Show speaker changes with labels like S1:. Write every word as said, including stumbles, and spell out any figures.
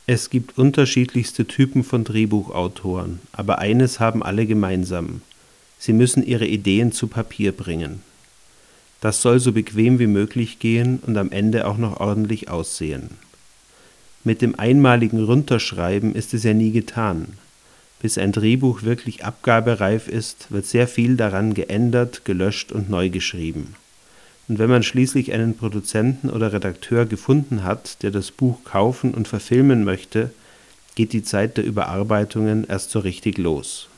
S1: Es gibt unterschiedlichste Typen von Drehbuchautoren, aber eines haben alle gemeinsam: Sie müssen ihre Ideen zu Papier bringen. Das soll so bequem wie möglich gehen und am Ende auch noch ordentlich aussehen. Mit dem einmaligen Runterschreiben ist es ja nie getan. Bis ein Drehbuch wirklich abgabereif ist, wird sehr viel daran geändert, gelöscht und neu geschrieben. Und wenn man schließlich einen Produzenten oder Redakteur gefunden hat, der das Buch kaufen und verfilmen möchte, geht die Zeit der Überarbeitungen erst so richtig los.